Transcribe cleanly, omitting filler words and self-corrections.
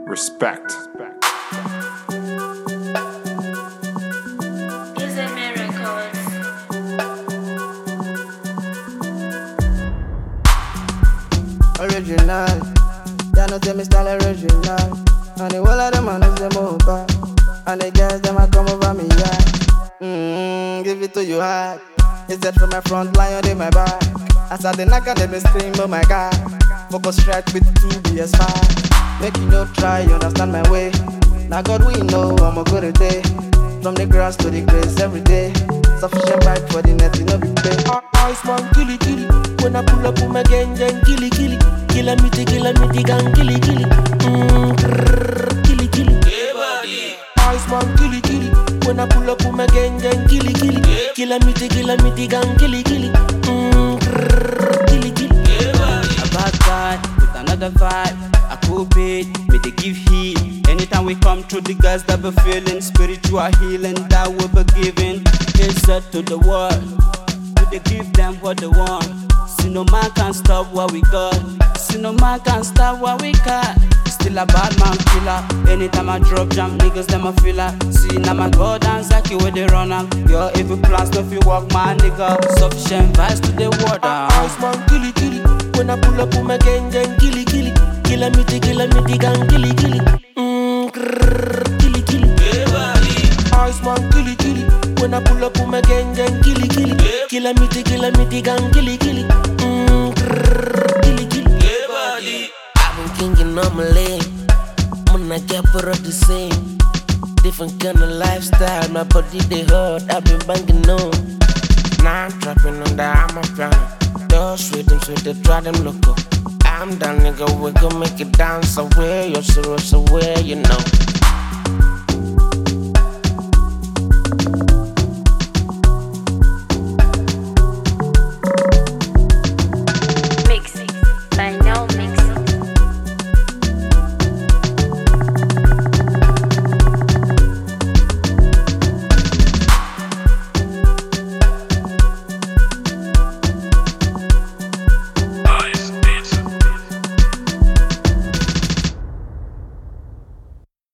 Respect. Is it miracles? Original, yeah, no tell me style original. And the whole of them man is them over. And the girls them a come over me, yeah. Give it to you hard. Instead from my front line, on my back. As I the knock and them scream, oh my God. Focus right with 2 BS5. Make you no try, you understand my way. Now God we know I'm a good day. From the grass to the grace every day. Sufficient bite for the net, you know be pay. Iceman killy killy. When I pull up with my gang killy killy. Kilamiti gang killy killy. Killy killy. Iceman killy killy. When I pull up with my gang killy killy. Kilamiti gang killy killy. Killy killy. A bad guy with another vibe. A cool beat, may they give heat. Anytime we come through, the guys that be feeling spiritual healing that we be giving. Insert to the world, we they give them what they want. See no man can stop what we got. See no man can stop what we got. Still a bad man killer. Anytime I drop jam, niggas them a filler. See now my god and Zaki where they run up. Your evil plans no fi walk my nigga. Sufficient vibes to the water. Iceman killy killy. When I pull up with my gang killy killy. Kilamiti gang killy killy. Killy killy. Iceman killy killy. When I pull up with my gang killy killy. Kilamiti gang killy killy. Killy killy. I've been kinging on my lane. When I get put up the same. Different kind of lifestyle. My body they hurt. I've been banging on. Now I'm trapping on the I'm a piano. Those rhythms with the draw them loco. I'm done, nigga. We gon' make it dance away. You're so away, you know.